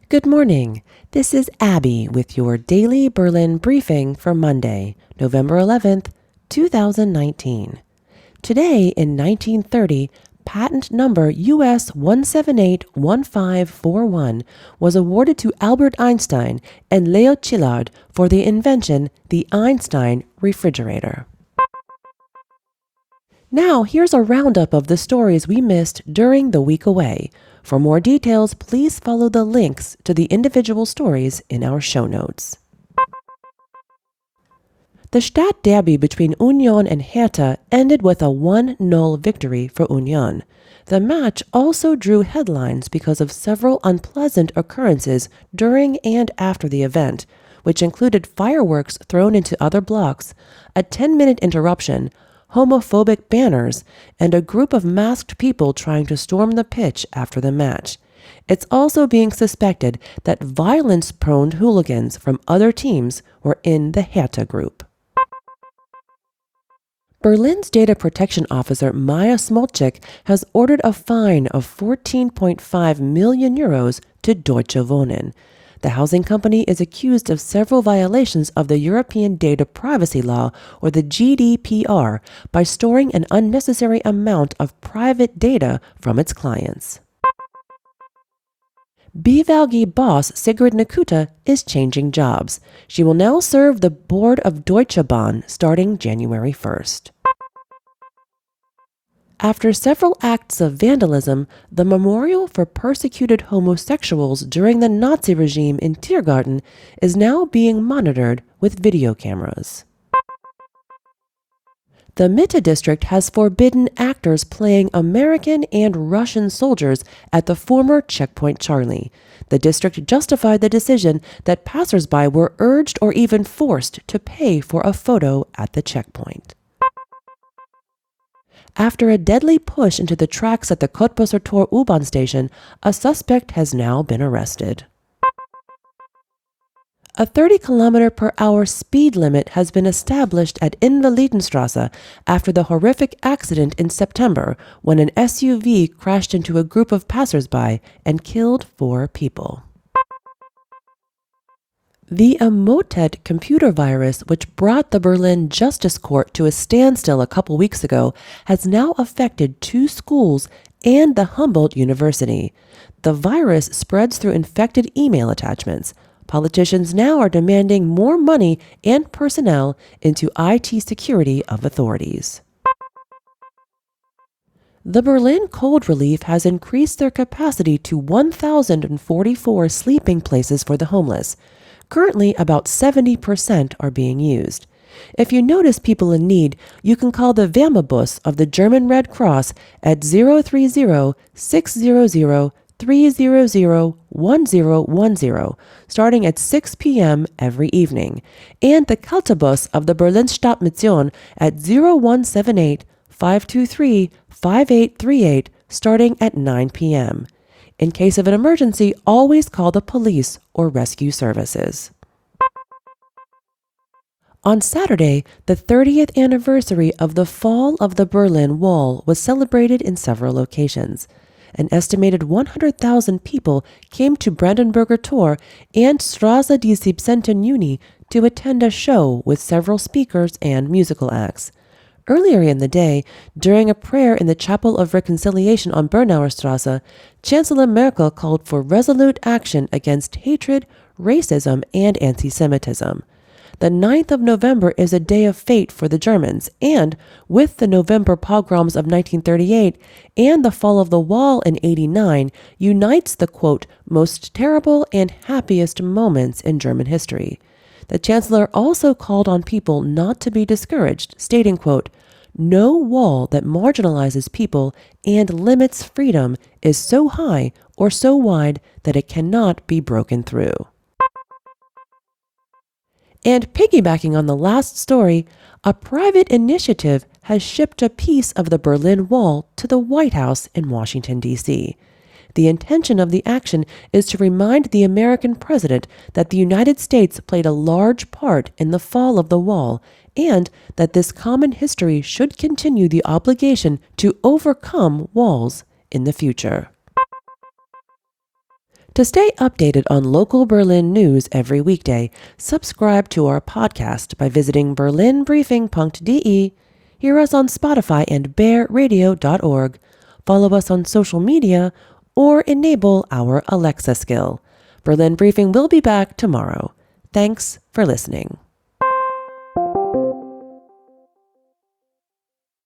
Good morning. This is Abby with your daily Berlin briefing for Monday, November 11th, 2019. Today in 1930, patent number US 1781541 was awarded to Albert Einstein and Leo Szilard for the invention the Einstein refrigerator. Now, here's a roundup of the stories we missed during the week away. For more details, please follow the links to the individual stories in our show notes. The Stadtderby between Union and Hertha ended with a 1-0 victory for Union. The match also drew headlines because of several unpleasant occurrences during and after the event, which included fireworks thrown into other blocks, a 10-minute interruption, homophobic banners, and a group of masked people trying to storm the pitch after the match. It's also being suspected that violence-prone hooligans from other teams were in the Hertha group. Berlin's data protection officer Maja Smolczyk has ordered a fine of 14.5 million euros to Deutsche Wohnen. The housing company is accused of several violations of the European Data Privacy Law, or the GDPR, by storing an unnecessary amount of private data from its clients. BVG boss Sigrid Nakuta is changing jobs. She will now serve the board of Deutsche Bahn starting January 1st. After several acts of vandalism, the memorial for persecuted homosexuals during the Nazi regime in Tiergarten is now being monitored with video cameras. The Mitte district has forbidden actors playing American and Russian soldiers at the former Checkpoint Charlie. The district justified the decision that passersby were urged or even forced to pay for a photo at the checkpoint. After a deadly push into the tracks at the Cottbusser Tor U-Bahn station, a suspect has now been arrested. A 30-km/h speed limit has been established at Invalidenstrasse after the horrific accident in September when an SUV crashed into a group of passersby and killed 4 people. The Emotet computer virus, which brought the Berlin Justice Court to a standstill a couple weeks ago, has now affected 2 schools and the Humboldt University. The virus spreads through infected email attachments. Politicians now are demanding more money and personnel into IT security of authorities. The Berlin Cold Relief has increased their capacity to 1,044 sleeping places for the homeless. Currently, about 70% are being used. If you notice people in need, you can call the Wärmebus of the German Red Cross at 030-600-300-1010, starting at 6 p.m. every evening, and the Kältebus of the Berlin Stadtmission at 0178-523-5838, starting at 9 p.m. In case of an emergency, always call the police or rescue services. On Saturday, the 30th anniversary of the fall of the Berlin Wall was celebrated in several locations. An estimated 100,000 people came to Brandenburger Tor and Straße des 17. Juni to attend a show with several speakers and musical acts. Earlier in the day, during a prayer in the Chapel of Reconciliation on Bernauer Strasse, Chancellor Merkel called for resolute action against hatred, racism, and anti-Semitism. The 9th of November is a day of fate for the Germans, and with the November pogroms of 1938 and the fall of the wall in 89, unites the, quote, most terrible and happiest moments in German history. The Chancellor also called on people not to be discouraged, stating, quote, no wall that marginalizes people and limits freedom is so high or so wide that it cannot be broken through. And piggybacking on the last story, a private initiative has shipped a piece of the Berlin Wall to the White House in Washington, D.C. The intention of the action is to remind the American president that the United States played a large part in the fall of the wall and that this common history should continue the obligation to overcome walls in the future. To stay updated on local Berlin news every weekday, subscribe to our podcast by visiting berlinbriefing.de, hear us on Spotify and bearradio.org, follow us on social media, or enable our Alexa skill. Berlin Briefing will be back tomorrow. Thanks for listening.